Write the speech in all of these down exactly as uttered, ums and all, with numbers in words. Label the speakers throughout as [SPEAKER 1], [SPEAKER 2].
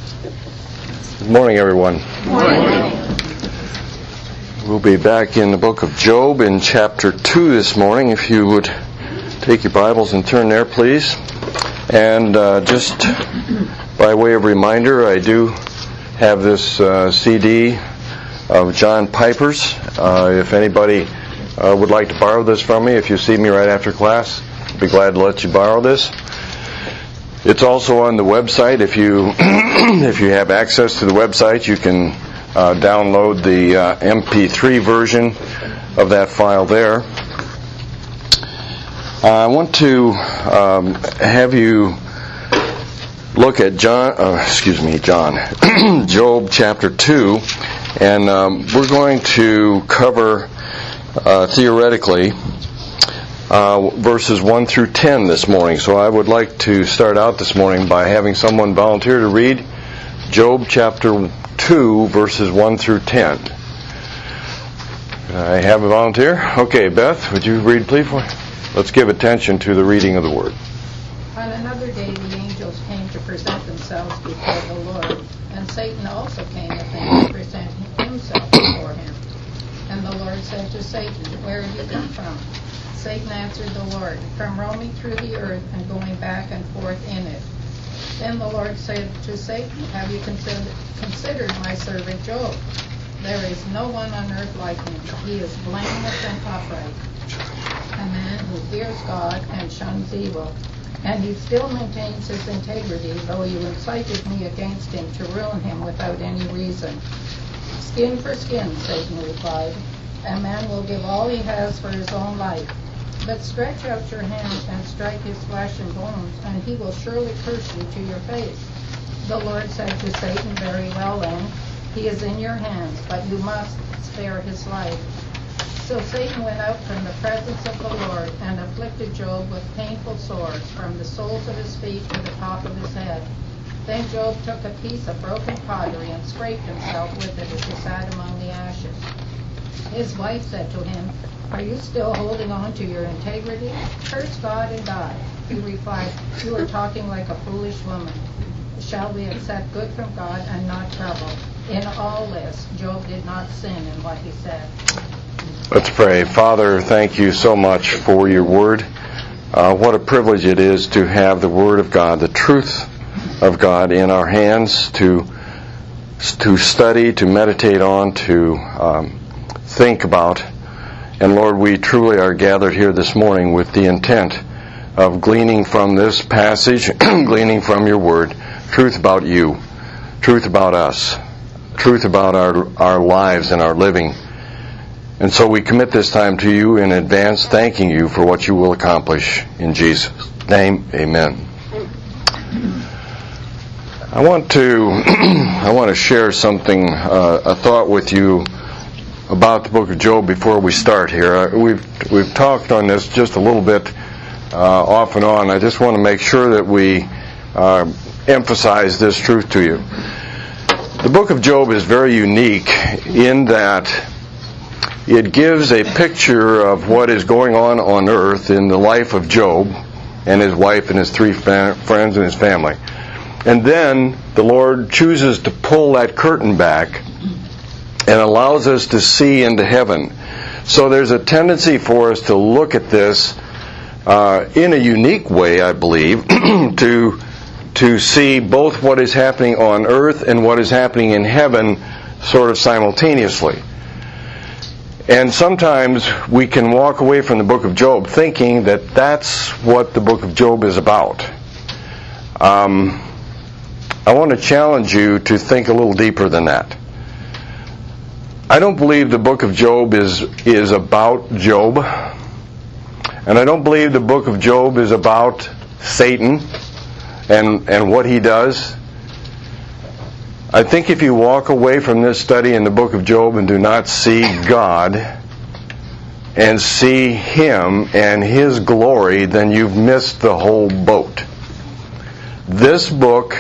[SPEAKER 1] Good morning, everyone.
[SPEAKER 2] Good morning.
[SPEAKER 1] We'll be back in the book of Job in chapter two this morning. If you would take your Bibles and turn there, please. And uh, just by way of reminder, I do have this uh, C D of John Piper's. Uh, if anybody uh, would like to borrow this from me, if you see me right after class, I'd be glad to let you borrow this. It's also on the website. If you if you have access to the website, you can uh, download the uh, M P three version of that file there. Uh, I want to um, have you look at John. Uh, excuse me, John. Job chapter two, and um, we're going to cover uh, theoretically. Uh, verses one through ten this morning. So I would like to start out this morning by having someone volunteer to read Job chapter two, verses one through ten. I have a volunteer? Okay, Beth, would you read, please? Let's give attention to the reading of the Word.
[SPEAKER 2] On another day the angels came to present themselves before the Lord, and Satan also came within to present himself before him. And the Lord said to Satan, "Where have you come from?" Satan answered the Lord, "From roaming through the earth and going back and forth in it." Then the Lord said to Satan, "Have you considered, considered my servant Job? There is no one on earth like him. He is blameless and upright, a man who fears God and shuns evil. And he still maintains his integrity, though you incited me against him to ruin him without any reason." "Skin for skin," Satan replied. "A man will give all he has for his own life. But stretch out your hand and strike his flesh and bones, and he will surely curse you to your face." The Lord said to Satan, "Very well then, he is in your hands, but you must spare his life." So Satan went out from the presence of the Lord and afflicted Job with painful sores from the soles of his feet to the top of his head. Then Job took a piece of broken pottery and scraped himself with it as he sat among the ashes. His wife said to him, "Are you still holding on to your integrity? Curse God and die." He replied, "You are talking like a foolish woman. Shall we accept good from God and not trouble?" In all this, Job did not sin in what he said.
[SPEAKER 1] Let's pray. Father, thank you so much for your Word. Uh, what a privilege it is to have the Word of God, the truth of God in our hands, to to study, to meditate on, to um, think about. And Lord, we truly are gathered here this morning with the intent of gleaning from this passage, gleaning from your Word, truth about you, truth about us, truth about our, our lives and our living. And so we commit this time to you in advance, thanking you for what you will accomplish. In Jesus' name, amen. I want to I want to share something, uh, a thought with you about the book of Job before we start here. Uh, we've we've talked on this just a little bit uh, off and on. I just want to make sure that we uh, emphasize this truth to you. The book of Job is very unique in that it gives a picture of what is going on on earth in the life of Job and his wife and his three fa- friends and his family. And then the Lord chooses to pull that curtain back and allows us to see into heaven. So there's a tendency for us to look at this uh, in a unique way, I believe, to to see both what is happening on earth and what is happening in heaven sort of simultaneously. And sometimes we can walk away from the book of Job thinking that that's what the book of Job is about. Um, I want to challenge you to think a little deeper than that. I don't believe the book of Job is is about Job. And I don't believe the book of Job is about Satan and, and what he does. I think if you walk away from this study in the book of Job and do not see God and see Him and His glory, then you've missed the whole boat. This book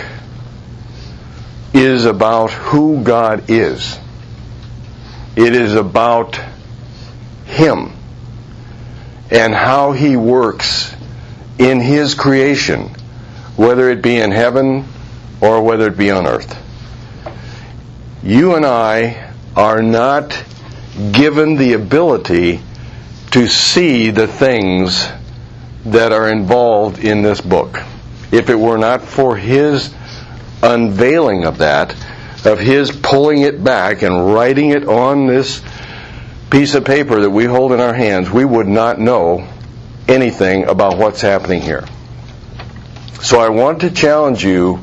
[SPEAKER 1] is about who God is. It is about Him and how He works in His creation, whether it be in heaven or whether it be on earth. You and I are not given the ability to see the things that are involved in this book. If it were not for His unveiling of that, of His pulling it back and writing it on this piece of paper that we hold in our hands, we would not know anything about what's happening here. So I want to challenge you.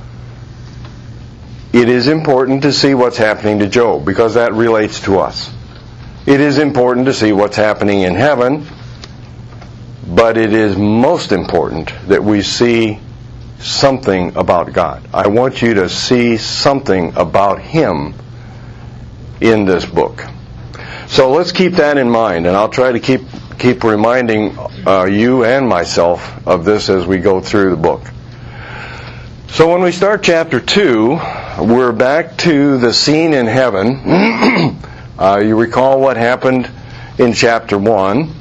[SPEAKER 1] It is important to see what's happening to Job, because that relates to us. It is important to see what's happening in heaven, but it is most important that we see something about God. I want you to see something about Him in this book. So let's keep that in mind, and I'll try to keep keep reminding uh, you and myself of this as we go through the book. So when we start chapter two, we're back to the scene in heaven. uh, you recall what happened in chapter one.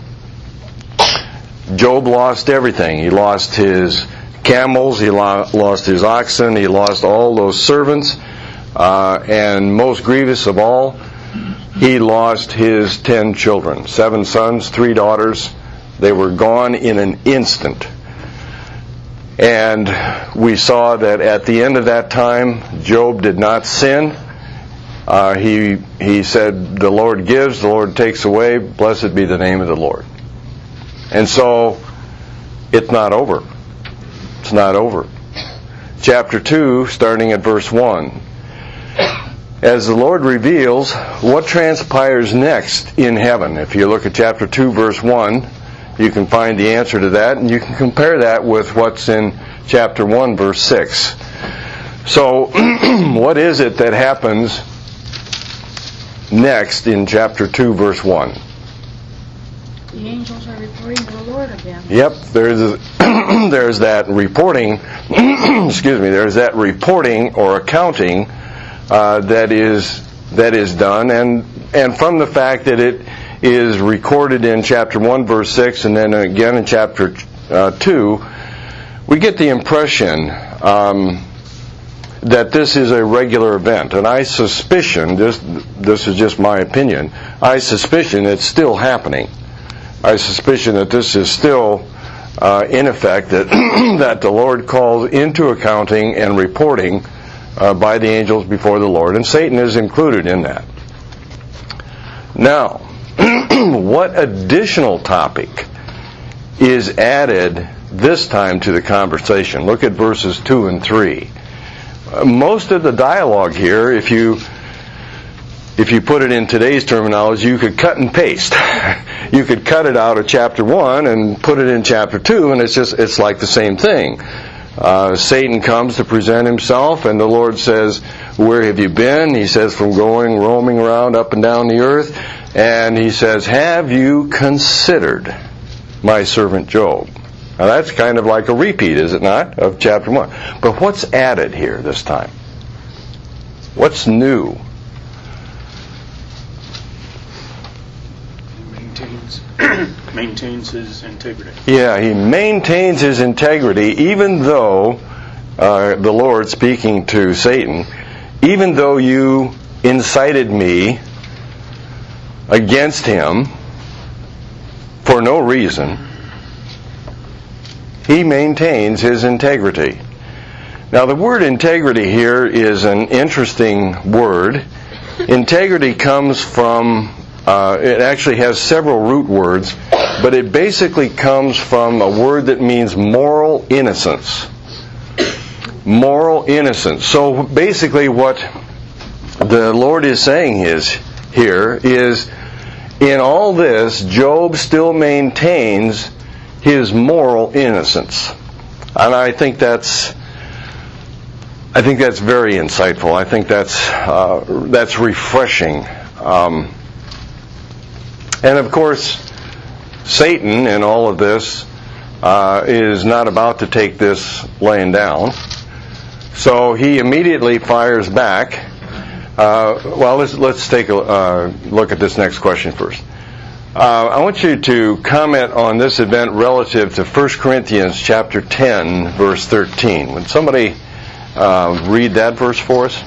[SPEAKER 1] Job lost everything. He lost his camels, he lo- lost his oxen, he lost all those servants, uh, and most grievous of all, he lost his ten children. Seven sons, three daughters. They were gone in an instant. And we saw that at the end of that time, Job did not sin. Uh, he he said, "The Lord gives, the Lord takes away. Blessed be the name of the Lord." And so, it's not over. It's not over. Chapter two, starting at verse one. As the Lord reveals what transpires next in heaven. If you look at chapter two, verse one, you can find the answer to that, and you can compare that with what's in chapter one, verse six. So, what is it that happens next in chapter two, verse one?
[SPEAKER 2] The angels are reporting to the Lord again.
[SPEAKER 1] Yep, there's a, there's that reporting. excuse me. There's that reporting or accounting uh, that is that is done, and and from the fact that it is recorded in chapter one, verse six, and then again in chapter uh, two, we get the impression um, that this is a regular event. And I suspicion, this, this is just my opinion, I suspicion it's still happening. I suspicion that this is still uh, in effect, that, that the Lord calls into accounting and reporting uh, by the angels before the Lord, and Satan is included in that. Now, what additional topic is added this time to the conversation? Look at verses two and three. Uh, most of the dialogue here, if you if you put it in today's terminology, you could cut and paste. You could cut it out of chapter one and put it in chapter two, and it's just it's like the same thing. Uh, Satan comes to present himself, and the Lord says, "Where have you been?" He says, "From going, roaming around up and down the earth." And he says, "Have you considered my servant Job?" Now that's kind of like a repeat, is it not, of chapter one. But what's added here this time? What's new?
[SPEAKER 3] He maintains, maintains his integrity.
[SPEAKER 1] Yeah, he maintains his integrity, even though, uh, the Lord speaking to Satan, even though you incited me against him for no reason, he maintains his integrity. Now, the word integrity here is an interesting word. Integrity comes from, uh, it actually has several root words, but it basically comes from a word that means moral innocence. Moral innocence. So basically what the Lord is saying is here is, in all this, Job still maintains his moral innocence. And I think that's I think that's very insightful. I think that's uh, that's refreshing. Um, and of course, Satan in all of this uh, is not about to take this laying down. So he immediately fires back. Uh, well, let's let's take a uh, look at this next question first. Uh, I want you to comment on this event relative to First Corinthians chapter ten, verse thirteen. When somebody uh, read that verse for us?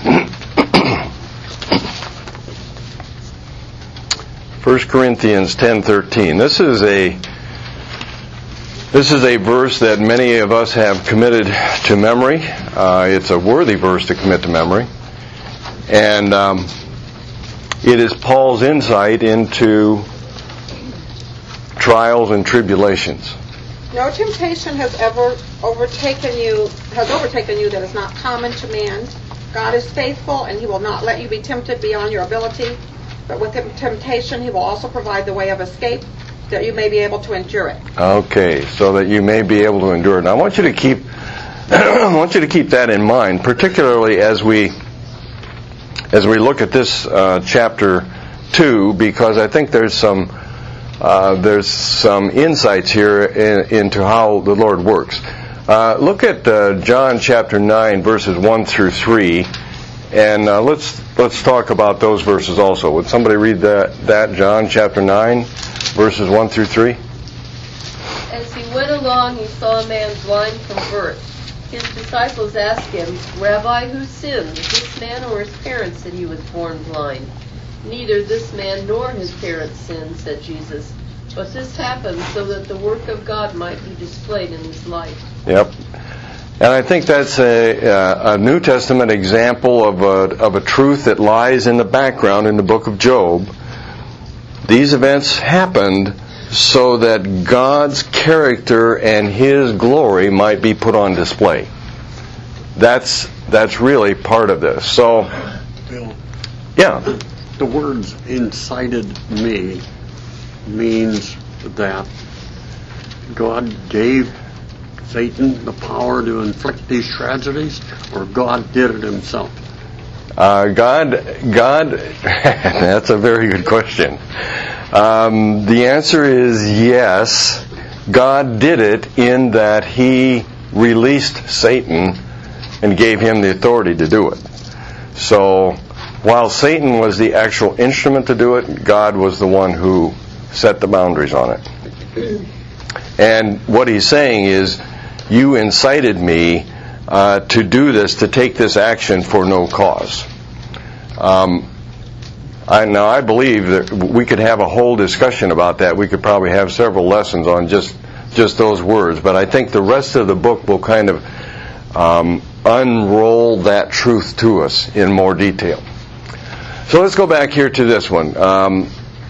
[SPEAKER 1] First Corinthians ten thirteen. This is a this is a verse that many of us have committed to memory. Uh, it's a worthy verse to commit to memory, and um, it is Paul's insight into trials and tribulations.
[SPEAKER 4] No temptation has ever overtaken you, has overtaken you that is not common to man. God is faithful, and He will not let you be tempted beyond your ability. But with temptation, He will also provide the way of escape, that you may be able to endure it.
[SPEAKER 1] Okay, so that you may be able to endure it. Now, I want you to keep, I want you to keep that in mind, particularly as we, as we look at this uh, chapter two, because I think there's some. Uh, there's some insights here in, into how the Lord works. Uh, look at uh, John chapter nine, verses one through three, and uh, let's let's talk about those verses also. Would somebody read that? That John chapter nine, verses one through three.
[SPEAKER 5] As he went along, he saw a man blind from birth. His disciples asked him, "Rabbi, who sinned, this man or his parents, that he was born blind?" "Neither this man nor his parents sinned," said Jesus. "But this happened so that the work of God might be displayed in his life."
[SPEAKER 1] Yep. And I think that's a, a New Testament example of a, of a truth that lies in the background in the book of Job. These events happened so that God's character and His glory might be put on display. That's that's really part of this. So,
[SPEAKER 6] Bill,
[SPEAKER 1] yeah.
[SPEAKER 6] the words incited me means that God gave Satan the power to inflict these tragedies, or God did it Himself?
[SPEAKER 1] Uh, God, God, that's a very good question. Um, the answer is yes. God did it in that He released Satan and gave him the authority to do it. So, while Satan was the actual instrument to do it, God was the one who set the boundaries on it. And what He's saying is, you incited me uh, to do this, to take this action for no cause. Um, I, now, I believe that we could have a whole discussion about that. We could probably have several lessons on just just those words. But I think the rest of the book will kind of um, unroll that truth to us in more detail. So let's go back here to this one. Um,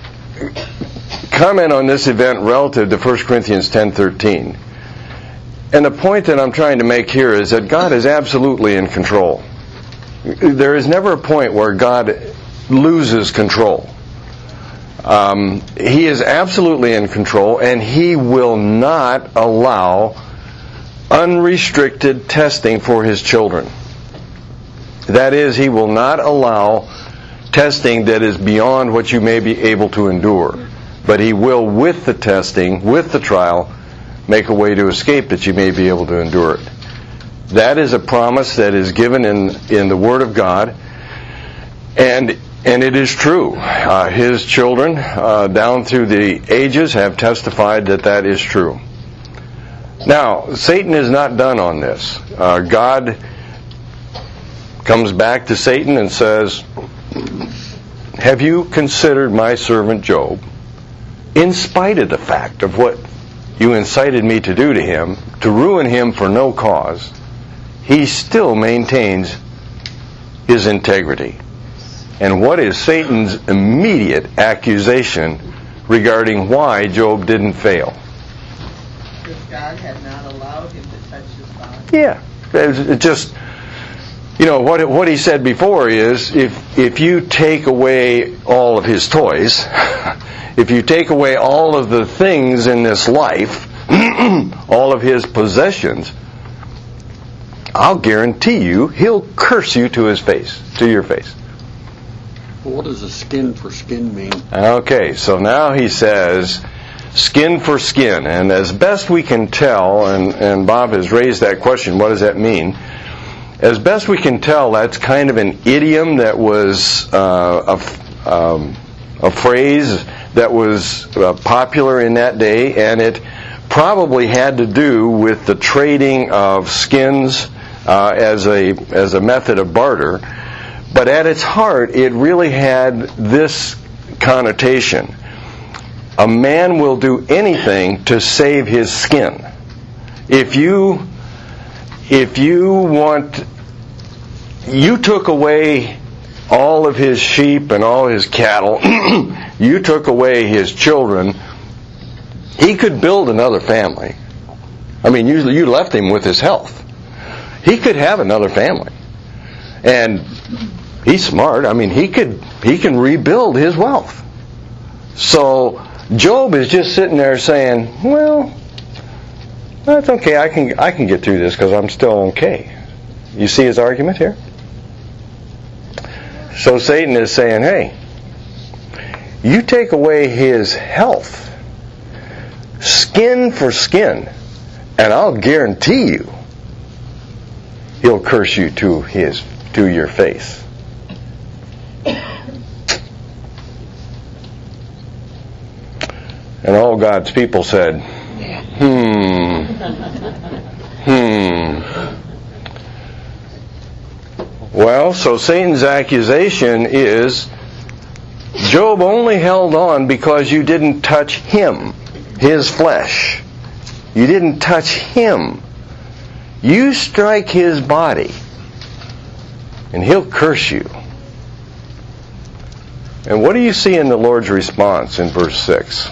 [SPEAKER 1] comment on this event relative to First Corinthians ten thirteen. And the point that I'm trying to make here is that God is absolutely in control. There is never a point where God loses control. Um, he is absolutely in control, and He will not allow unrestricted testing for His children. That is, He will not allow testing that is beyond what you may be able to endure. But He will, with the testing, with the trial, make a way to escape that you may be able to endure it. That is a promise that is given in, in the Word of God, and and it is true. Uh, his children, uh, down through the ages, have testified that that is true. Now, Satan is not done on this. Uh, God comes back to Satan and says, "Have you considered my servant Job? In spite of the fact of what you incited me to do to him, to ruin him for no cause, he still maintains his integrity." And what is Satan's immediate accusation regarding why Job didn't fail?
[SPEAKER 7] Because God had not allowed him to touch his body.
[SPEAKER 1] Yeah. It just, you know, what what he said before is, if if you take away all of his toys, if you take away all of the things in this life, all of his possessions, I'll guarantee you he'll curse you to his face, to your face.
[SPEAKER 6] What does a skin for skin mean?
[SPEAKER 1] Okay, so now he says, skin for skin. And as best we can tell, and, and Bob has raised that question, what does that mean? As best we can tell, that's kind of an idiom that was uh, a, um, a phrase that was uh, popular in that day, and it probably had to do with the trading of skins uh, as a as a method of barter, but at its heart, it really had this connotation: a man will do anything to save his skin. If you if you want, you took away all of his sheep and all his cattle, you took away his children, he could build another family. I mean, you, you left him with his health. He could have another family. And he's smart. I mean, he could he can rebuild his wealth. So Job is just sitting there saying, well, that's okay. I can I can get through this because I'm still okay. You see his argument here? So Satan is saying, hey, you take away his health, skin for skin, and I'll guarantee you he'll curse you to his to your face. And all God's people said, hmm, hmm. Well, so Satan's accusation is, Job only held on because you didn't touch him, his flesh. You didn't touch him. You strike his body, and he'll curse you. And what do you see in the Lord's response in verse six?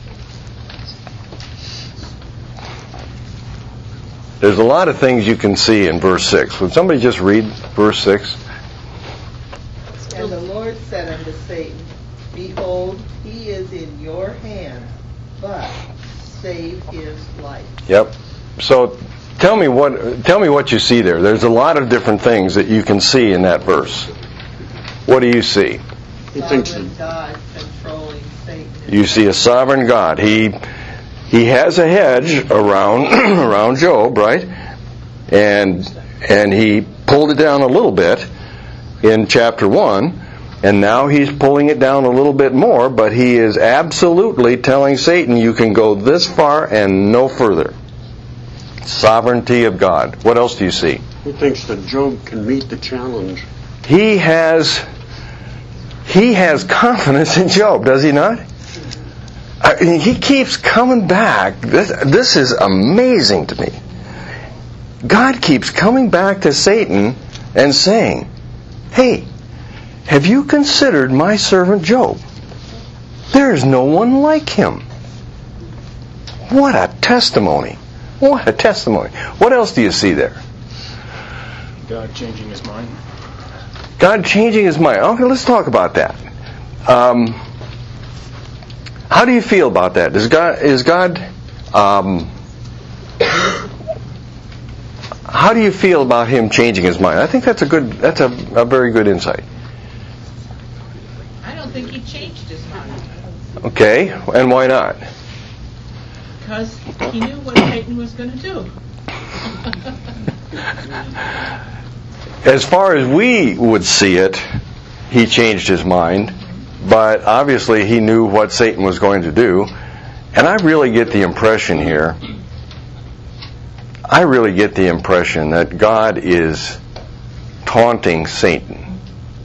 [SPEAKER 1] There's a lot of things you can see in verse six. Would somebody just read verse six?
[SPEAKER 7] And the Lord said unto Satan, Behold, he is in your hand, but save his life.
[SPEAKER 1] Yep. So tell me what tell me what you see there. There's a lot of different things that you can see in that verse. What do you see?
[SPEAKER 6] He thinks
[SPEAKER 7] Sovereign God controlling Satan.
[SPEAKER 1] You see a sovereign God. He he has a hedge around around Job, right? And and he pulled it down a little bit in chapter one, and now he's pulling it down a little bit more, but he is absolutely telling Satan, you can go this far and no further. Sovereignty of God. What else do you see?
[SPEAKER 6] He thinks that Job can meet the challenge.
[SPEAKER 1] He has he has confidence in Job, does he not? I mean, he keeps coming back. This, this is amazing to me. God keeps coming back to Satan and saying, hey, have you considered my servant Job? There is no one like him. What a testimony. What a testimony. What else do you see there?
[SPEAKER 3] God changing his mind.
[SPEAKER 1] God changing his mind. Okay, let's talk about that. Um, how do you feel about that? Is God, is God, um, how do you feel about him changing his mind? I think that's a good, that's a, a very good insight.
[SPEAKER 7] I don't think he changed his mind.
[SPEAKER 1] Okay, and why not?
[SPEAKER 7] Because he knew what Satan was going to do.
[SPEAKER 1] As far as we would see it, he changed his mind, but obviously he knew what Satan was going to do. And I really get the impression here, I really get the impression that God is taunting Satan,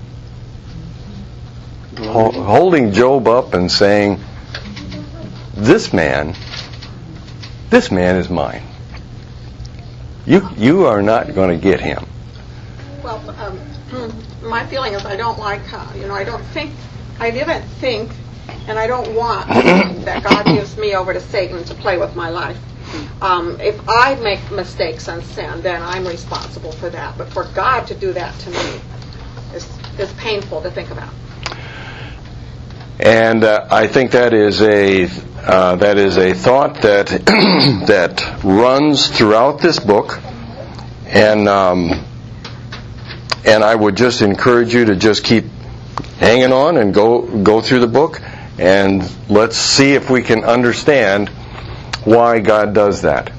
[SPEAKER 1] Ho- holding Job up and saying, this man, this man is mine. You, you are not going to get him.
[SPEAKER 4] Well, um, my feeling is I don't like, uh, you know, I don't think, I didn't think, and I don't want that God gives me over to Satan to play with my life. Um, if I make mistakes and sin, then I'm responsible for that. But for God to do that to me is, is painful to think about.
[SPEAKER 1] And uh, I think that is a uh, that is a thought that that runs throughout this book, and um, and I would just encourage you to just keep hanging on and go go through the book, and let's see if we can understand why God does that.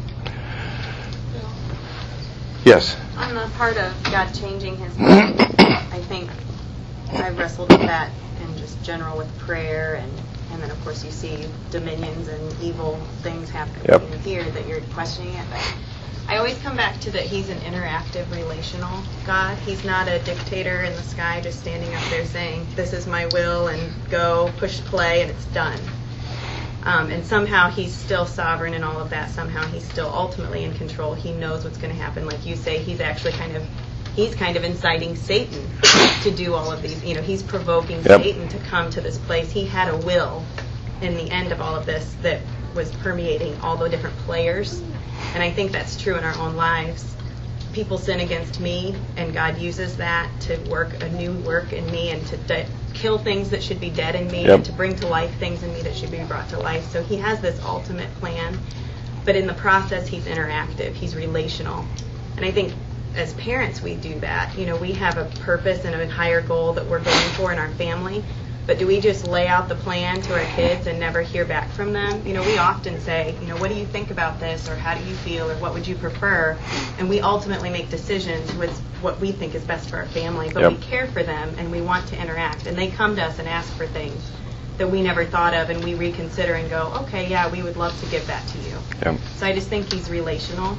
[SPEAKER 1] Yes.
[SPEAKER 8] On the part of God changing his mind, I think I've wrestled with that in just general with prayer, and, and then of course you see dominions and evil things happening
[SPEAKER 1] Yep.
[SPEAKER 8] here that you're questioning it. But I always come back to that he's an interactive, relational God. He's not a dictator in the sky just standing up there saying, this is my will, and go, push play, and it's done. Um, and somehow he's still sovereign in all of that. Somehow he's still ultimately in control. He knows what's going to happen. Like you say, he's actually kind of, he's kind of inciting Satan to do all of these. You know, he's provoking
[SPEAKER 1] Yep.
[SPEAKER 8] Satan to come to this place. He had a will in the end of all of this that was permeating all the different players. And I think that's true in our own lives. People sin against me, and God uses that to work a new work in me and to de- kill things that should be dead in me
[SPEAKER 1] Yep.
[SPEAKER 8] and to bring to life things in me that should be brought to life. So he has this ultimate plan, but in the process he's interactive, he's relational. And I think as parents we do that. You know, we have a purpose and a higher goal that we're going for in our family, but do we just lay out the plan to our kids and never hear back from them? You know, we often say, you know, what do you think about this, or how do you feel, or what would you prefer? And we ultimately make decisions with what we think is best for our family, but
[SPEAKER 1] Yep.
[SPEAKER 8] we care for them and we want to interact, and they come to us and ask for things that we never thought of, and we reconsider and go, okay, yeah, we would love to give that to you.
[SPEAKER 1] Yep.
[SPEAKER 8] So I just think he's relational.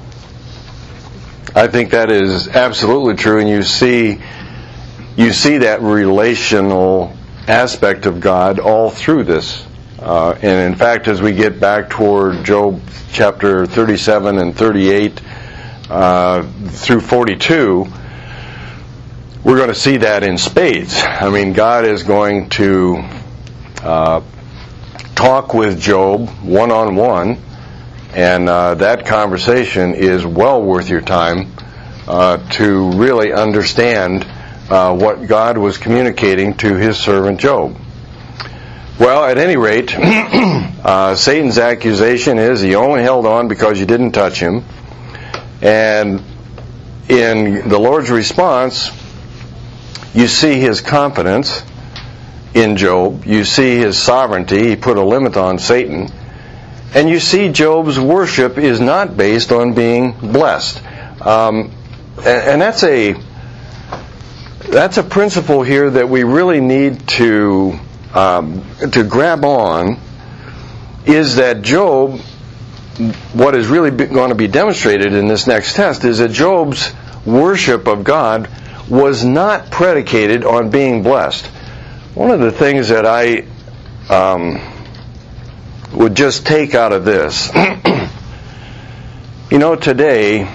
[SPEAKER 1] I think that is absolutely true, and you see, you see that relational aspect of God all through this. Uh, and in fact, as we get back toward Job chapter thirty-seven and thirty-eight uh, through forty-two, we're going to see that in spades. I mean, God is going to uh, talk with Job one-on-one, and uh, that conversation is well worth your time uh, to really understand uh, what God was communicating to his servant Job. Well, at any rate, uh, Satan's accusation is he only held on because you didn't touch him. And in the Lord's response, you see his confidence in Job. You see his sovereignty. He put a limit on Satan. And you see Job's worship is not based on being blessed. Um, and, and that's a that's a principle here that we really need to um, to grab on, is that Job, what is really going to be demonstrated in this next test is that Job's worship of God was not predicated on being blessed. One of the things that I um, would just take out of this, you know, today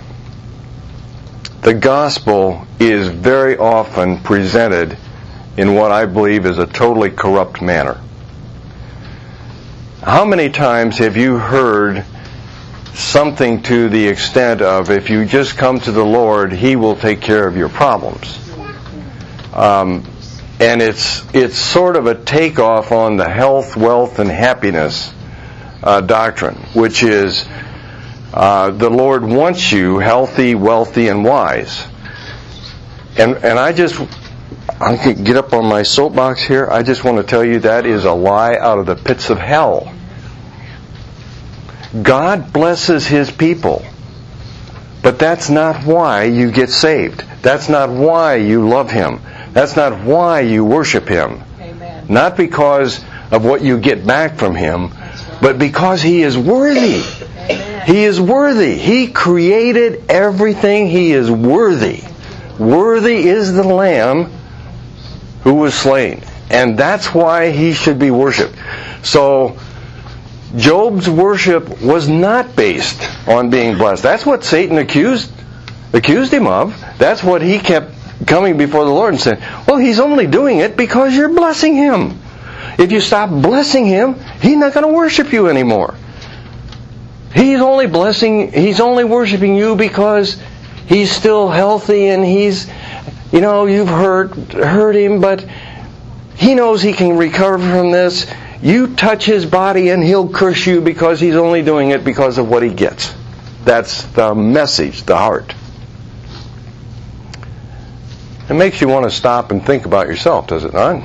[SPEAKER 1] the gospel is very often presented in what I believe is a totally corrupt manner. How many times have you heard something to the extent of, if you just come to the Lord, He will take care of your problems? Um, and it's it's sort of a takeoff on the health, wealth, and happiness uh, doctrine, which is uh, the Lord wants you healthy, wealthy, and wise. And and I just I can get up on my soapbox here. I just want to tell you that is a lie out of the pits of hell. God blesses His people, but that's not why you get saved. That's not why you love Him. That's not why you worship Him.
[SPEAKER 2] Amen.
[SPEAKER 1] Not because of what you get back from Him, but because He is worthy.
[SPEAKER 2] Amen.
[SPEAKER 1] He is worthy. He created everything. He is worthy. Worthy is the Lamb who was slain. And that's why He should be worshipped. So, Job's worship was not based on being blessed. That's what Satan accused accused him of. That's what he kept coming before the Lord and saying, well, he's only doing it because you're blessing him. If you stop blessing him, he's not going to worship you anymore. He's only blessing, he's only worshiping you because he's still healthy and he's, you know, you've hurt, hurt him, but he knows he can recover from this. You touch his body and he'll curse you because he's only doing it because of what he gets. That's the message, the heart. It makes you want to stop and think about yourself, does it not?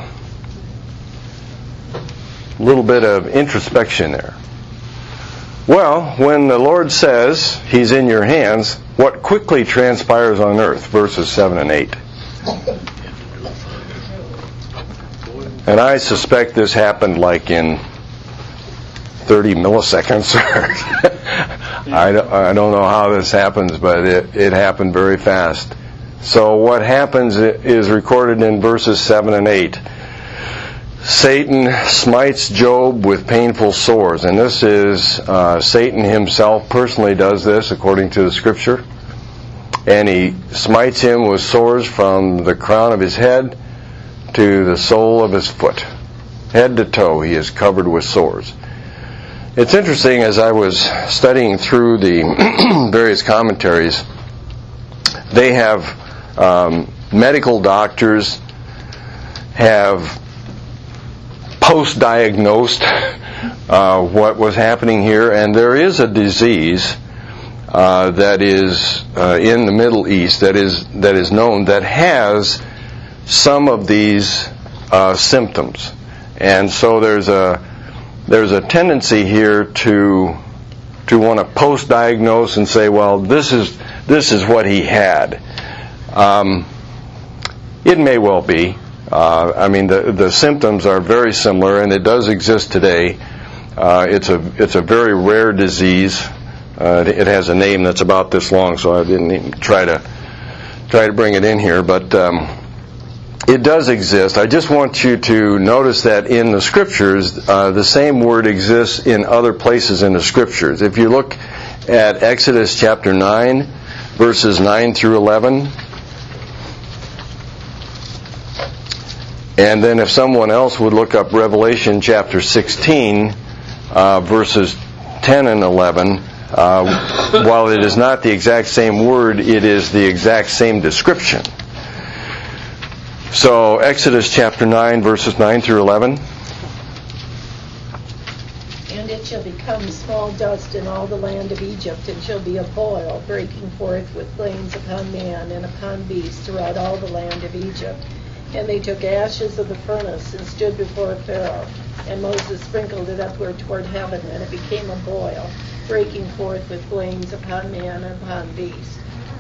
[SPEAKER 1] A little bit of introspection there. Well, when the Lord says He's in your hands, what quickly transpires on earth? Verses seven and eight. And I suspect this happened like in thirty milliseconds. I don't, I don't know how this happens, but it, it happened very fast. So what happens is recorded in verses seven and eight. Satan smites Job with painful sores, and this is uh, Satan himself personally does this according to the Scripture, and he smites him with sores from the crown of his head to the sole of his foot. Head to toe he is covered with sores. It's interesting, as I was studying through the various commentaries, they have um, medical doctors have post-diagnosed uh, what was happening here, and there is a disease uh, that is uh, in the Middle East that is that is known that has some of these uh, symptoms, and so there's a there's a tendency here to to want to post-diagnose and say, well, this is this is what he had. Um, it may well be. Uh, I mean, the the symptoms are very similar, and it does exist today. Uh, it's a it's a very rare disease. Uh, it has a name that's about this long, so I didn't even try to try to bring it in here. But um, it does exist. I just want you to notice that in the Scriptures, uh, the same word exists in other places in the Scriptures. If you look at Exodus chapter nine, verses nine through eleven. And then if someone else would look up Revelation chapter sixteen, uh, verses ten and eleven, uh, while it is not the exact same word, it is the exact same description. So Exodus chapter nine, verses nine through eleven.
[SPEAKER 9] And it shall become small dust in all the land of Egypt, and shall be a boil, breaking forth with flames upon man and upon beast throughout all the land of Egypt. And they took ashes of the furnace and stood before Pharaoh. And Moses sprinkled it upward toward heaven, and it became a boil, breaking forth with flames upon man and upon beast.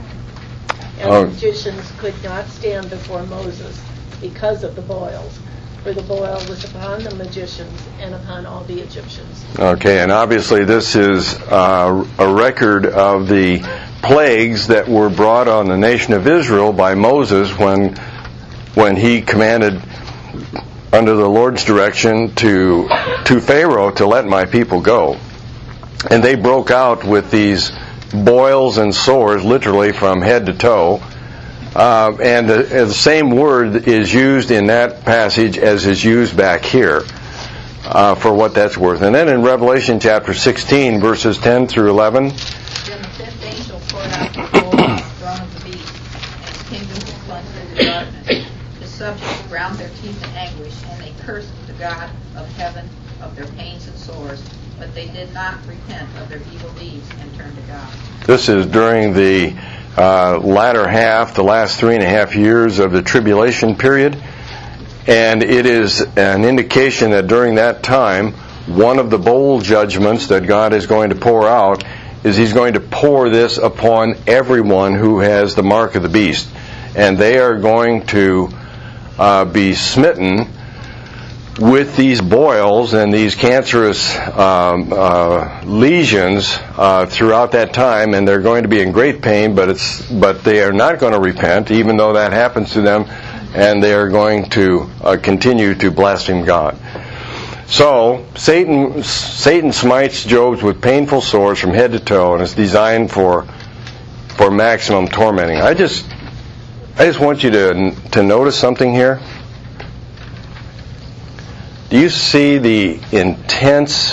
[SPEAKER 9] And
[SPEAKER 1] Oh.
[SPEAKER 9] the magicians could not stand before Moses because of the boils, for the boil was upon the magicians and upon all the Egyptians.
[SPEAKER 1] Okay, and obviously this is uh, a record of the plagues that were brought on the nation of Israel by Moses when when he commanded under the Lord's direction to to Pharaoh to let my people go. And they broke out with these boils and sores, literally from head to toe. Uh, and the, the same word is used in that passage as is used back here, uh, for what that's worth. And then in Revelation chapter sixteen, verses ten through eleven.
[SPEAKER 2] Then the fifth angel poured out the bowl on the throne of the beast, and his kingdom was plunged into darkness. His subjects ground their teeth in anguish, and they cursed the God of heaven of their pains and sores, but they did not repent of their evil deeds and turn to God.
[SPEAKER 1] This is during the uh, latter half, the last three and a half years of the tribulation period, and it is an indication that during that time, one of the bowl judgments that God is going to pour out is He's going to pour this upon everyone who has the mark of the beast, and they are going to uh, be smitten with these boils and these cancerous um, uh, lesions uh, throughout that time, and they're going to be in great pain, but it's but they are not going to repent, even though that happens to them, and they are going to uh, continue to blaspheme God. So Satan Satan smites Job with painful sores from head to toe, and it's designed for for maximum tormenting. I just I just want you to to notice something here. Do you see the intense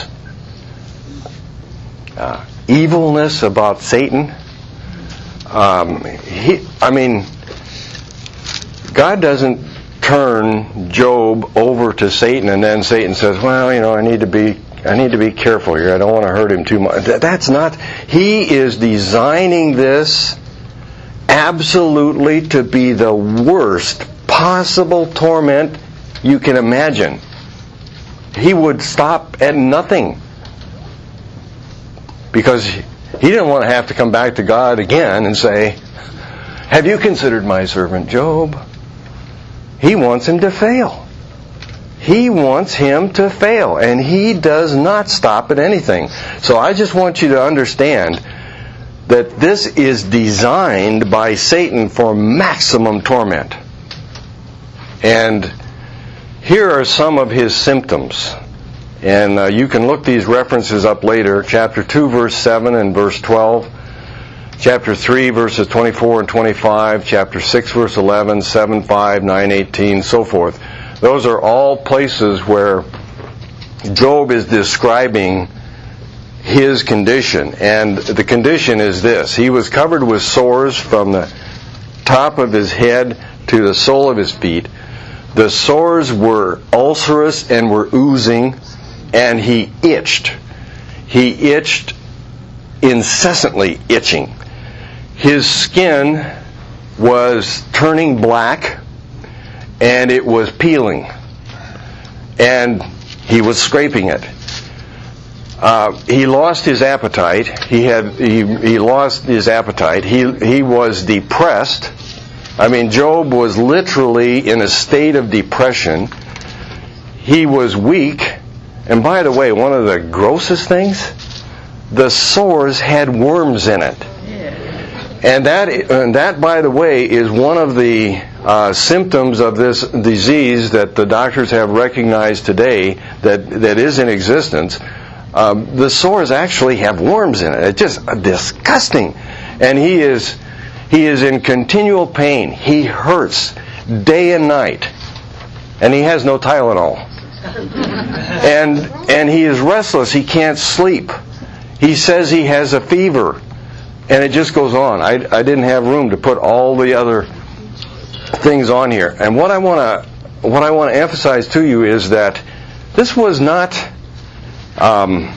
[SPEAKER 1] uh, evilness about Satan? Um, he, I mean, God doesn't turn Job over to Satan and then Satan says, "Well, you know, I need to be, I need to be careful here. I don't want to hurt him too much." That's not. He is designing this absolutely to be the worst possible torment you can imagine. He would stop at nothing because he didn't want to have to come back to God again and say, "Have you considered my servant Job?" He wants him to fail. He wants him to fail, and he does not stop at anything. So I just want you to understand that this is designed by Satan for maximum torment. And here are some of his symptoms. And uh, you can look these references up later. Chapter two, verse seven and verse twelve. Chapter three, verses twenty-four and twenty-five. Chapter six, verse eleven. seven, five, nine, eighteen, so forth. Those are all places where Job is describing his condition. And the condition is this. He was covered with sores from the top of his head to the sole of his feet. The sores were ulcerous and were oozing, and he itched. He itched, incessantly itching. His skin was turning black, and it was peeling. And he was scraping it. Uh, he lost his appetite. He had he, he lost his appetite. He he was depressed. I mean, Job was literally in a state of depression. He was weak. And by the way, one of the grossest things, the sores had worms in it. And that, and that, by the way, is one of the uh, symptoms of this disease that the doctors have recognized today that, that is in existence. Um, the sores actually have worms in it. It's just disgusting. And he is he is in continual pain. He hurts day and night. And he has no Tylenol. And and he is restless. He can't sleep. He says he has a fever. And it just goes on. I, I didn't have room to put all the other things on here. And what I want to what I want to emphasize to you is that this was not um,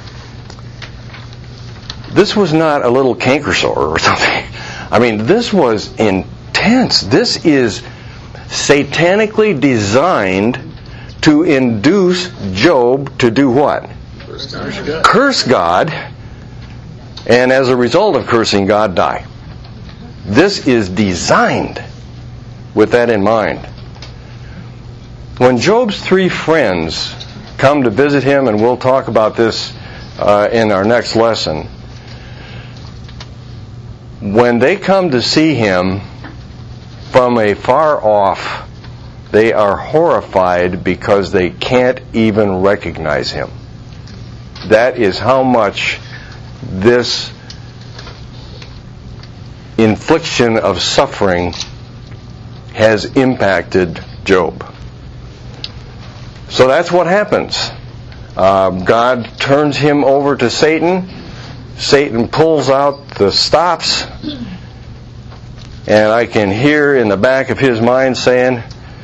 [SPEAKER 1] this was not a little canker sore or something. I mean, this was intense. This is satanically designed to induce Job to do what?
[SPEAKER 3] Curse God.
[SPEAKER 1] Curse God, and as a result of cursing God, die. This is designed with that in mind. When Job's three friends come to visit him, and we'll talk about this uh, in our next lesson, when they come to see him from a far off, they are horrified because they can't even recognize him. That is how much this infliction of suffering has impacted Job. So that's what happens. Uh, God turns him over to Satan. Satan pulls out the stops, and I can hear in the back of his mind saying,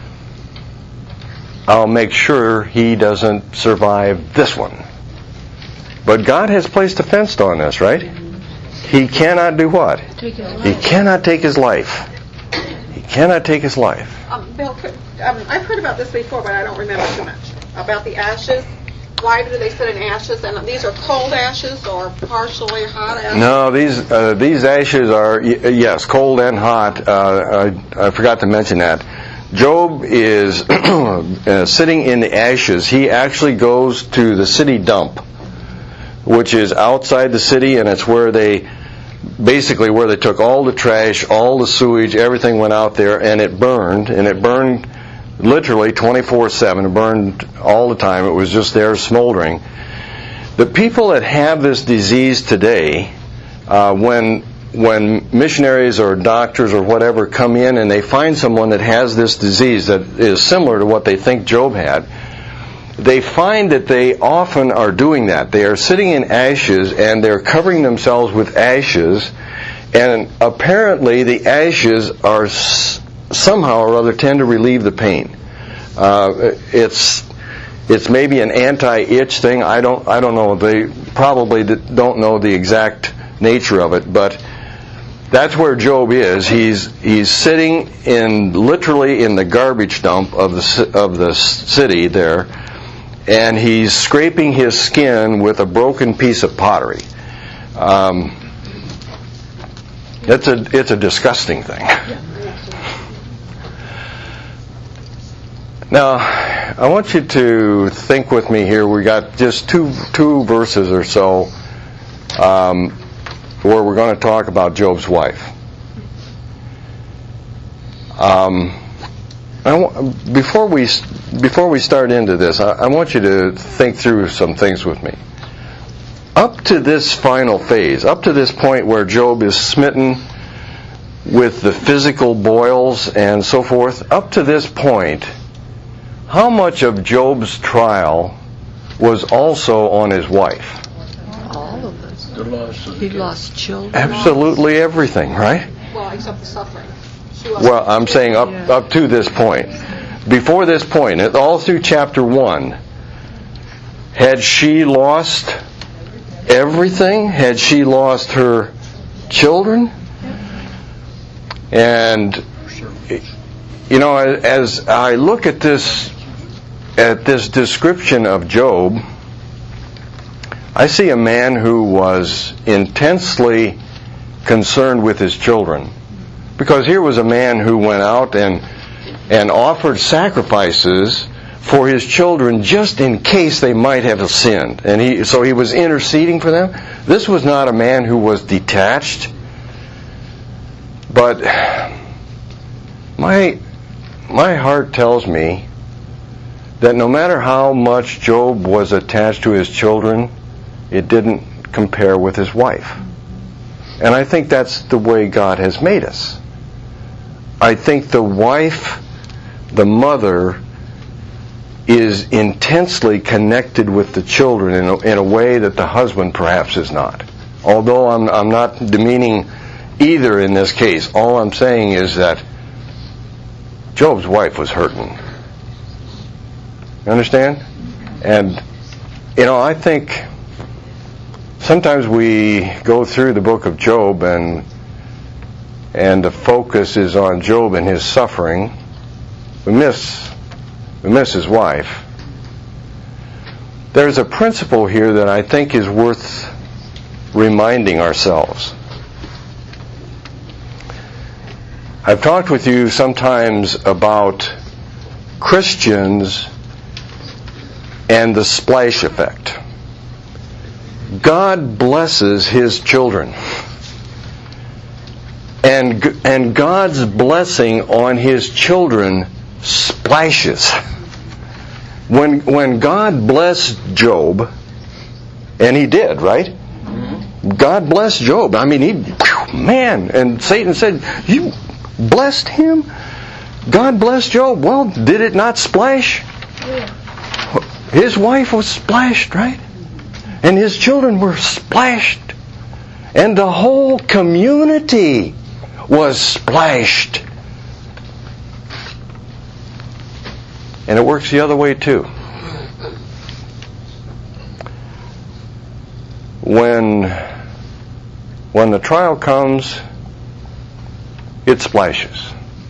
[SPEAKER 1] I'll make sure he doesn't survive this one. But God has placed a fence on this, right? He cannot do what? He cannot take his life. He cannot take his life.
[SPEAKER 4] Um, Bill, could, um, I've heard about this before, but I don't remember too much. About the ashes. Why do they sit in ashes? And these are cold ashes or partially hot ashes?
[SPEAKER 1] No, these uh, these ashes are, yes, cold and hot. Uh, I, I forgot to mention that. Job is uh, sitting in the ashes. He actually goes to the city dump, which is outside the city, and it's where they, basically where they took all the trash, all the sewage, everything went out there, and it burned, and it burned literally twenty-four seven. It burned all the time. It was just there smoldering. The people that have this disease today, uh, when when missionaries or doctors or whatever come in and they find someone that has this disease that is similar to what they think Job had, they find that they often are doing that. They are sitting in ashes and they're covering themselves with ashes, and apparently the ashes are s- somehow or other tend to relieve the pain. Uh, it's it's maybe an anti-itch thing. I don't I don't know. They probably don't know the exact nature of it, but that's where Job is. He's he's sitting in literally in the garbage dump of the of the city there, and he's scraping his skin with a broken piece of pottery. Um, it's a it's a disgusting thing. Now, I want you to think with me here. We got just two two verses or so um, where we're going to talk about Job's wife. Um, I w- before we before we start into this, I, I want you to think through some things with me. Up to this final phase, up to this point where Job is smitten with the physical boils and so forth, up to this point, how much of Job's trial was also on his wife?
[SPEAKER 9] All of us.
[SPEAKER 3] The loss of
[SPEAKER 9] He
[SPEAKER 3] the
[SPEAKER 9] lost children.
[SPEAKER 1] Absolutely everything, right?
[SPEAKER 4] Well, except the suffering. She was
[SPEAKER 1] Well, I'm saying up
[SPEAKER 9] Yeah.
[SPEAKER 1] up to this point. Before this point, all through chapter one, had she lost everything? Had she lost her children? And you know, as I look at this at this description of Job, I see a man who was intensely concerned with his children. Because here was a man who went out and and offered sacrifices for his children just in case they might have sinned. And he so he was interceding for them. This was not a man who was detached. But my my heart tells me that no matter how much Job was attached to his children, it didn't compare with his wife. And I think that's the way God has made us. I think the wife, the mother, is intensely connected with the children in a, in a way that the husband perhaps is not. Although I'm, I'm not demeaning either in this case. All I'm saying is that Job's wife was hurting. You understand? And, you know, I think sometimes we go through the book of Job and and the focus is on Job and his suffering. We miss we miss his wife. There's a principle here that I think is worth reminding ourselves. I've talked with you sometimes about Christians and the splash effect. God blesses His children. And, and God's blessing on His children splashes. When, when God blessed Job, and He did, right? God blessed Job. I mean, he, man, and Satan said, you blessed him? God blessed Job. Well, did it not splash? His wife was splashed, right? And his children were splashed. And the whole community was splashed. And it works the other way too. When when the trial comes, it splashes.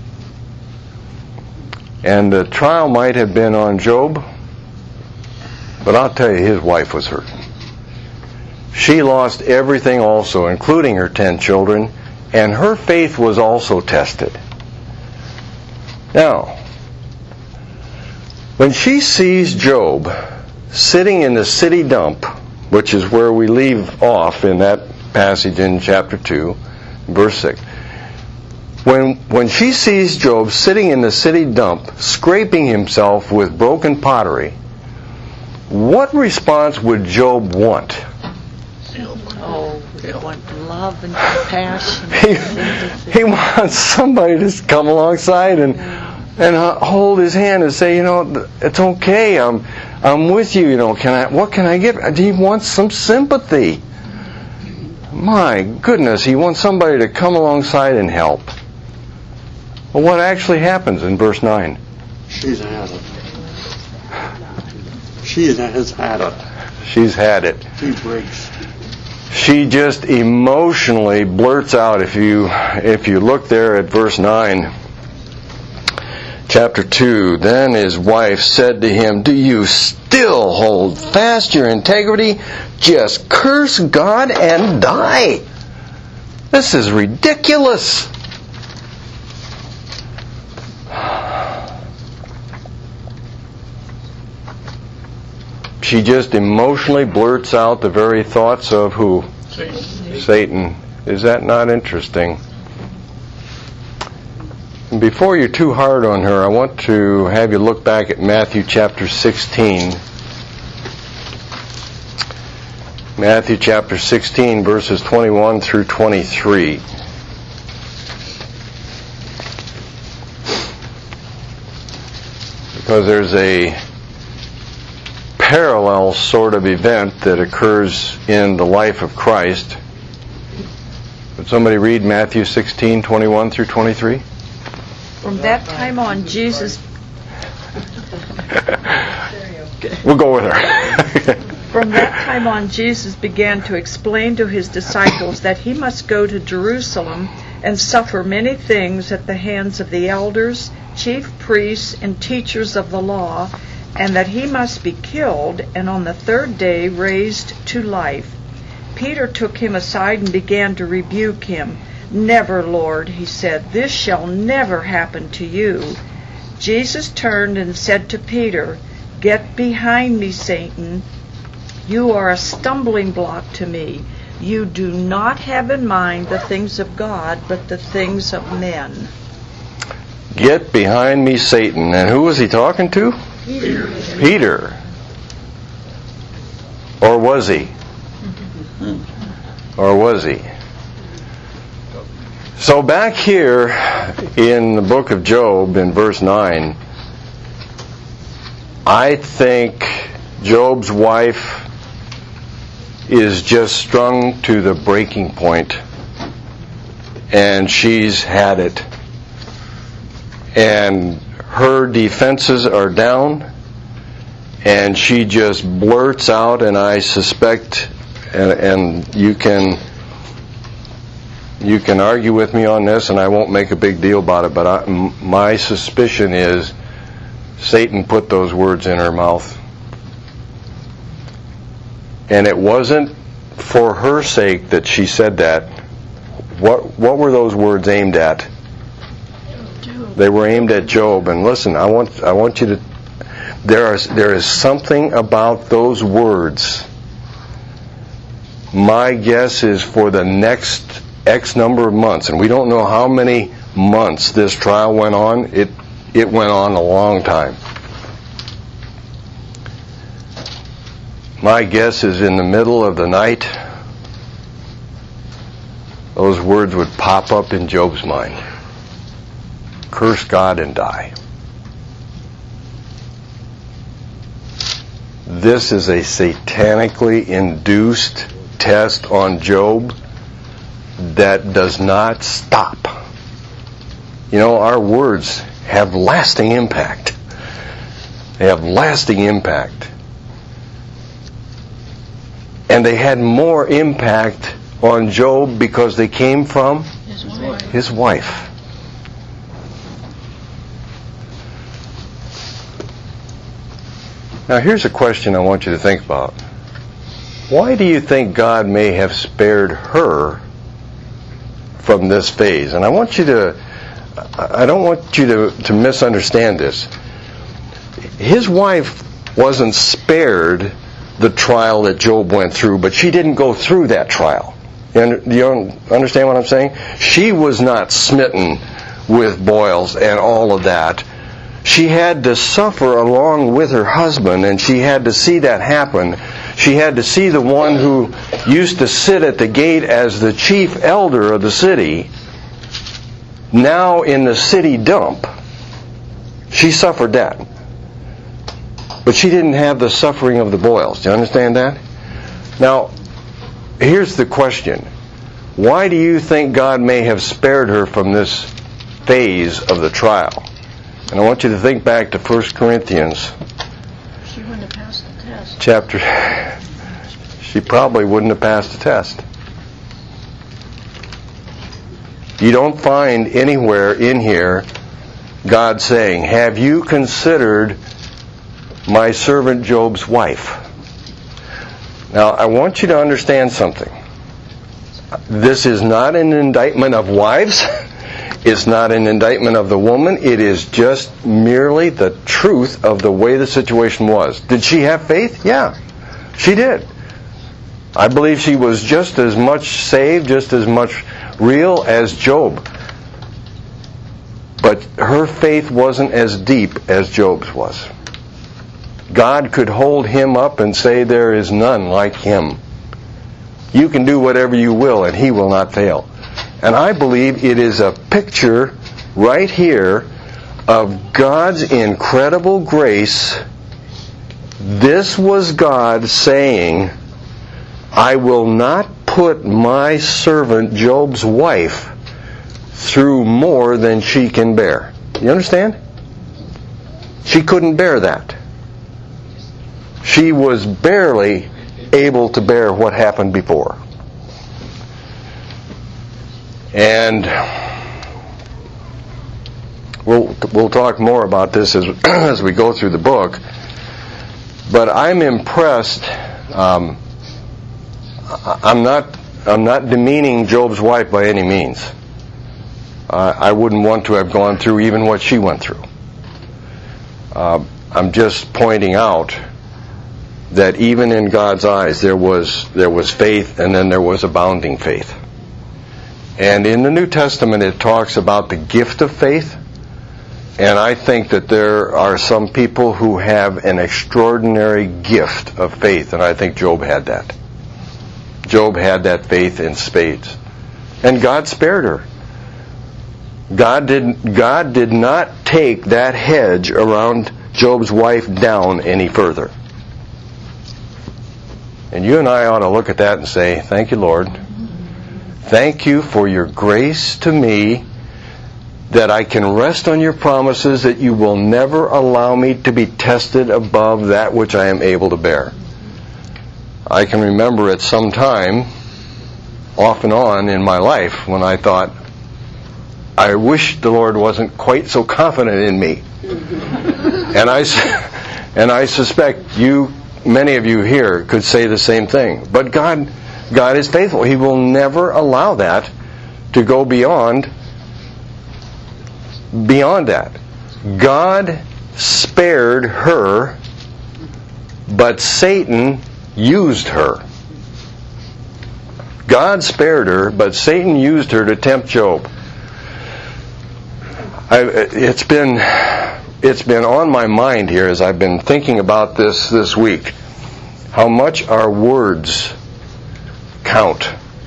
[SPEAKER 1] And the trial might have been on Job, but I'll tell you, his wife was hurting. She lost everything also, including her ten children, and her faith was also tested. Now, when she sees Job sitting in the city dump, which is where we leave off in that passage in chapter two, verse six, when, when she sees Job sitting in the city dump, scraping himself with broken pottery, what response would Job want?
[SPEAKER 9] Oh, we want love and compassion.
[SPEAKER 1] He, he wants somebody to come alongside and and hold his hand and say, you know, it's okay. I'm I'm with you. You know, can I? What can I give? He wants some sympathy. My goodness, he wants somebody to come alongside and help. Well, what actually happens in verse nine?
[SPEAKER 6] She's had it. She has had it.
[SPEAKER 1] She's had it.
[SPEAKER 6] She breaks.
[SPEAKER 1] She just emotionally blurts out. If you if you look there at verse nine, chapter two, then his wife said to him, "Do you still hold fast your integrity? Just curse God and die." This is ridiculous. she just emotionally blurts out the very thoughts of who?
[SPEAKER 3] Satan.
[SPEAKER 1] Satan. Is that not interesting? And before you're too hard on her, I want to have you look back at Matthew chapter sixteen. Matthew chapter sixteen, verses twenty-one through twenty-three. Because there's a parallel sort of event that occurs in the life of Christ. Would somebody read Matthew sixteen, twenty-one through twenty-three?
[SPEAKER 10] From that time on, Jesus...
[SPEAKER 1] We'll go with her.
[SPEAKER 10] From that time on, Jesus began to explain to his disciples that he must go to Jerusalem and suffer many things at the hands of the elders, chief priests, and teachers of the law, and that he must be killed and on the third day raised to life. Peter took him aside and began to rebuke him. "Never, Lord," he said, "this shall never happen to you." Jesus turned and said to Peter, "Get behind me, Satan. You are a stumbling block to me. You do not have in mind the things of God, but the things of men."
[SPEAKER 1] Get behind me, Satan. And who was he talking to?
[SPEAKER 10] Peter.
[SPEAKER 1] Peter. Or was he? Or was he? So back here in the book of Job, in verse nine, I think Job's wife is just strung to the breaking point, and she's had it. And her defenses are down, and she just blurts out, and I suspect, and, and you can you can argue with me on this, and I won't make a big deal about it, but I, m- my suspicion is Satan put those words in her mouth. And it wasn't for her sake that she said that. What what were those words aimed at? They were aimed at Job. And listen, I want I want you to. There is there is something about those words. My guess is for the next X number of months, and we don't know how many months this trial went on. It it went on a long time. My guess is in the middle of the night, those words would pop up in Job's mind. Curse God and die. This is a satanically induced test on Job that does not stop. You know, our words have lasting impact. They have lasting impact. And they had more impact on Job because they came from his wife. His wife. Now here's a question I want you to think about. Why do you think God may have spared her from this phase? And I want you to, I don't want you to, to misunderstand this. His wife wasn't spared the trial that Job went through, but she didn't go through that trial. You, under, you understand what I'm saying? She was not smitten with boils and all of that. She had to suffer along with her husband, and she had to see that happen. She had to see the one who used to sit at the gate as the chief elder of the city, now in the city dump. She suffered that. But she didn't have the suffering of the boils. Do you understand that? Now, here's the question. Why do you think God may have spared her from this phase of the trial? And I want you to think back to First Corinthians.
[SPEAKER 9] She wouldn't have passed the test.
[SPEAKER 1] Chapter. She probably wouldn't have passed the test. You don't find anywhere in here God saying, "Have you considered my servant Job's wife?" Now, I want you to understand something. This is not an indictment of wives. It's not an indictment of the woman. It is just merely the truth of the way the situation was. Did she have faith? Yeah, she did. I believe she was just as much saved, just as much real as Job. But her faith wasn't as deep as Job's was. God could hold him up and say, there is none like him. You can do whatever you will and he will not fail. And I believe it is a picture right here of God's incredible grace. This was God saying, I will not put my servant Job's wife through more than she can bear. You understand? She couldn't bear that. She was barely able to bear what happened before. And we'll we'll talk more about this as as we go through the book. But I'm impressed. Um, I'm not I'm not demeaning Job's wife by any means. Uh, I wouldn't want to have gone through even what she went through. Uh, I'm just pointing out that even in God's eyes there was there was faith, and then there was abounding faith. And in the New Testament it talks about the gift of faith, and I think that there are some people who have an extraordinary gift of faith, and I think Job had that. Job had that faith in spades. And God spared her. God did, God did not take that hedge around Job's wife down any further. And you and I ought to look at that and say, thank you, Lord. Thank you for your grace to me, that I can rest on your promises that you will never allow me to be tested above that which I am able to bear. I can remember at some time, off and on in my life, when I thought, I wish the Lord wasn't quite so confident in me. and I, and I suspect you, many of you here, could say the same thing. But God, God is faithful. He will never allow that to go beyond, beyond that. God spared her, but Satan used her. God spared her, but Satan used her to tempt Job. I, it's been it's been on my mind here as I've been thinking about this this week, how much our words count.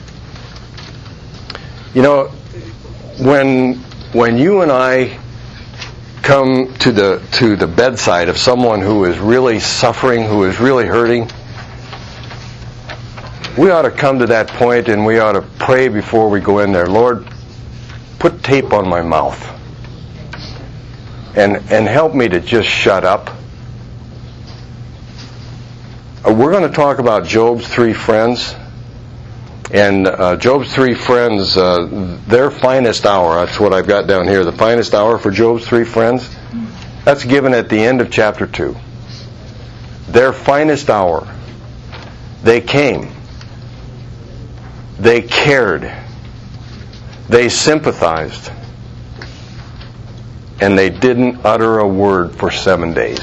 [SPEAKER 1] You know, when when you and I come to the to the bedside of someone who is really suffering, who is really hurting, we ought to come to that point and we ought to pray before we go in there. Lord, put tape on my mouth. And and help me to just shut up. Uh, we're going to talk about Job's three friends. And uh, Job's three friends, uh, their finest hour, that's what I've got down here, the finest hour for Job's three friends, that's given at the end of chapter two. Their finest hour. They came. They cared. They sympathized. And they didn't utter a word for seven days.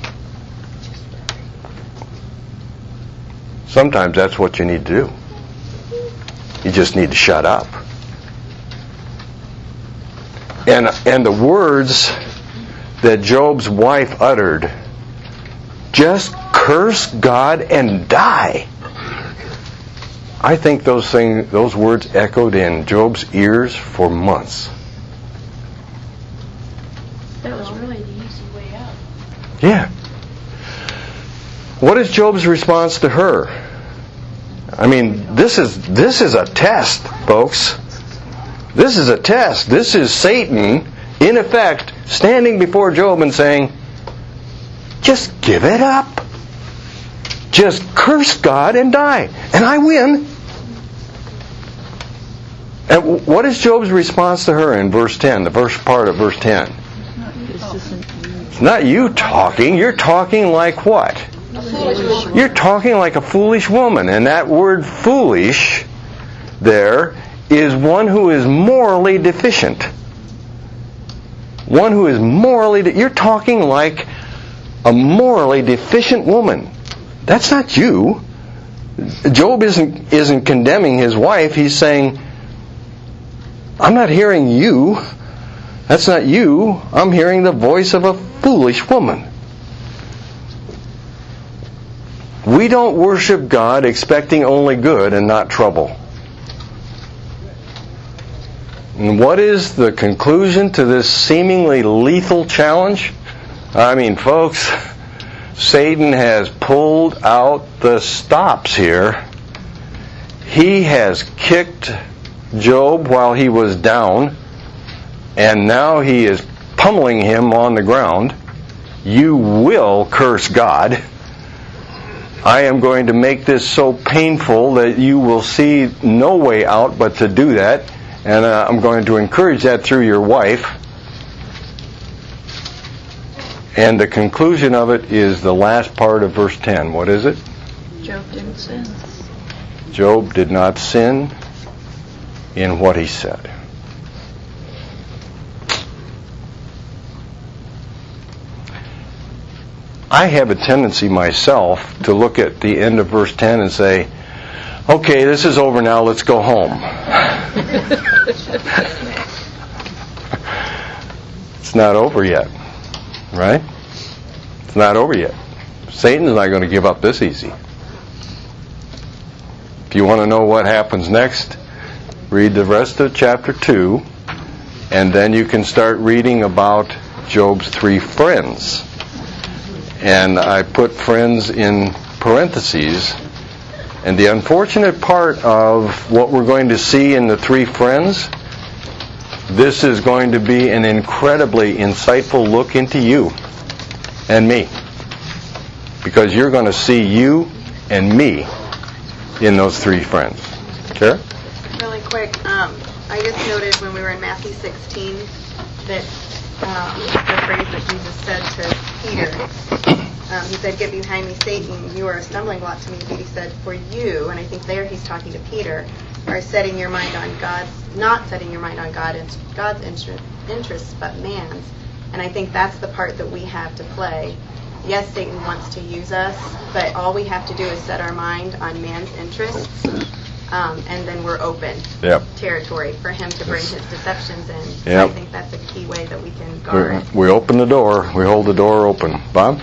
[SPEAKER 1] Sometimes that's what you need to do. You just need to shut up. And and the words that Job's wife uttered, just curse God and die. I think those things, those words echoed in Job's ears for months.
[SPEAKER 5] That was really the easy way out.
[SPEAKER 1] Yeah. What is Job's response to her? I mean, this is this is a test, folks. This is a test. This is Satan, in effect, standing before Job and saying, just give it up. Just curse God and die. And I win. And what is Job's response to her in verse ten, the first part of verse ten? It's not you talking. You're talking like what? You're talking like a foolish woman. And that word foolish there is one who is morally deficient. One who is morally, de- you're talking like a morally deficient woman. That's not you. Job isn't isn't condemning his wife. He's saying, I'm not hearing you. That's not you. I'm hearing the voice of a foolish woman. We don't worship God expecting only good and not trouble. And what is the conclusion to this seemingly lethal challenge? I mean, folks, Satan has pulled out the stops here. He has kicked Job while he was down, and now he is pummeling him on the ground. You will curse God. I am going to make this so painful that you will see no way out but to do that. And uh, I'm going to encourage that through your wife. And the conclusion of it is the last part of verse ten. What is it?
[SPEAKER 10] Job didn't sin.
[SPEAKER 1] Job did not sin in what he said. I have a tendency myself to look at the end of verse ten and say, okay, this is over now, let's go home. It's not over yet, right? It's not over yet. Satan's not going to give up this easy. If you want to know what happens next, read the rest of chapter two, and then you can start reading about Job's three friends. And I put friends in parentheses. And the unfortunate part of what we're going to see in the three friends, this is going to be an incredibly insightful look into you and me. Because you're going to see you and me in those three friends. Kara?
[SPEAKER 8] Really quick, um, I just noted when we were in Matthew sixteen that um, the phrase that Jesus said to Peter, um, he said, "Get behind me, Satan, you are a stumbling block to me." But he said, "For you," and I think there he's talking to Peter, "are setting your mind on God's, not setting your mind on God and God's interest, interests, but man's." And I think that's the part that we have to play. Yes, Satan wants to use us, but all we have to do is set our mind on man's interests, um, and then we're open
[SPEAKER 1] Yep.
[SPEAKER 8] territory for him to bring his deceptions in. So
[SPEAKER 1] Yep.
[SPEAKER 8] I think that's a key way that we can guard.
[SPEAKER 1] We, we open the door. We hold the door open. Bob?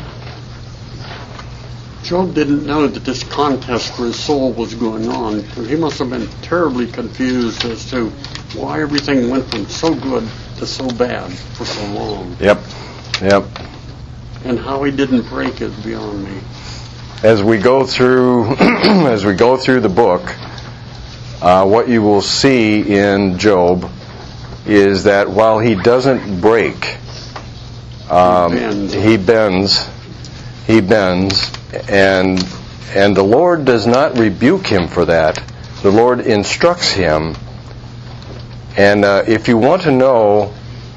[SPEAKER 6] Job didn't know that this contest for his soul was going on. He must have been terribly confused as to why everything went from so good to so bad for so long.
[SPEAKER 1] Yep. Yep.
[SPEAKER 6] And how he didn't break is beyond me.
[SPEAKER 1] As we go through, as we go through the book, uh, what you will see in Job is that while he doesn't break, um,
[SPEAKER 6] He bends.
[SPEAKER 1] he bends, he bends, and and the Lord does not rebuke him for that. The Lord instructs him. And uh, if you want to know,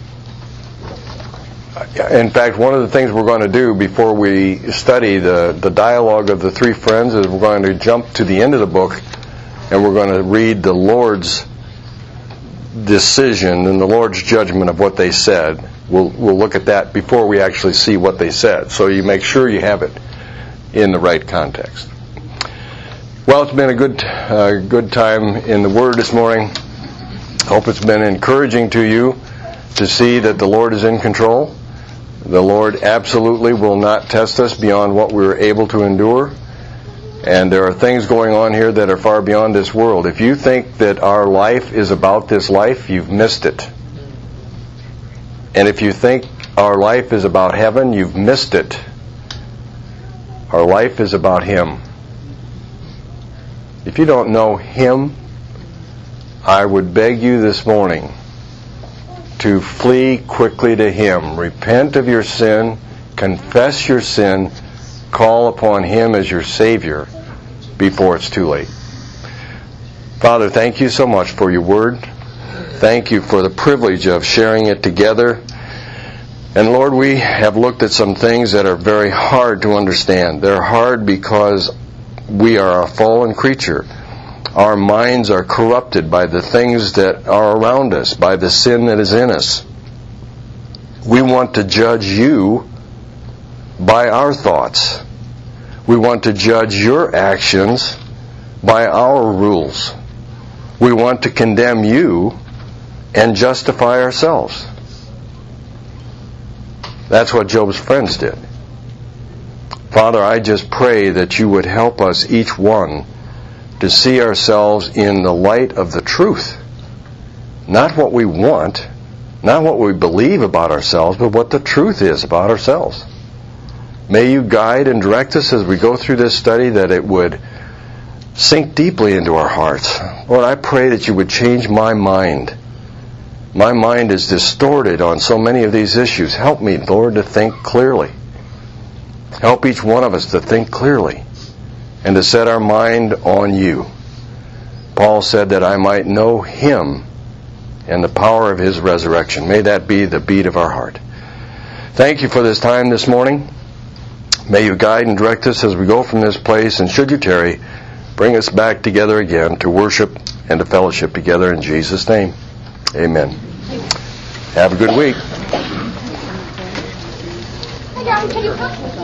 [SPEAKER 1] in fact, one of the things we're going to do before we study the, the dialogue of the three friends is we're going to jump to the end of the book and we're going to read the Lord's decision and the Lord's judgment of what they said. We'll, we'll look at that before we actually see what they said. So you make sure you have it in the right context. Well, it's been a good, uh, good time in the Word this morning. Hope it's been encouraging to you to see that the Lord is in control. The Lord absolutely will not test us beyond what we're able to endure. And there are things going on here that are far beyond this world. If you think that our life is about this life, you've missed it. And if you think our life is about heaven, you've missed it. Our life is about Him. If you don't know Him, I would beg you this morning to flee quickly to Him. Repent of your sin, confess your sin, call upon Him as your Savior before it's too late. Father, thank you so much for your Word. Thank you for the privilege of sharing it together. And Lord, we have looked at some things that are very hard to understand. They're hard because we are a fallen creature. Our minds are corrupted by the things that are around us, by the sin that is in us. We want to judge you by our thoughts. We want to judge your actions by our rules. We want to condemn you and justify ourselves. That's what Job's friends did. Father, I just pray that you would help us, each one, to see ourselves in the light of the truth. Not what we want, not what we believe about ourselves, but what the truth is about ourselves. May you guide and direct us as we go through this study, that it would sink deeply into our hearts. Lord, I pray that you would change my mind. My mind is distorted on so many of these issues. Help me, Lord, to think clearly. Help each one of us to think clearly and to set our mind on you. Paul said that I might know him and the power of his resurrection. May that be the beat of our heart. Thank you for this time this morning. May you guide and direct us as we go from this place, and should you tarry, bring us back together again to worship and to fellowship together in Jesus' name. Amen. Have a good week.
[SPEAKER 11] Hey, Darren, can you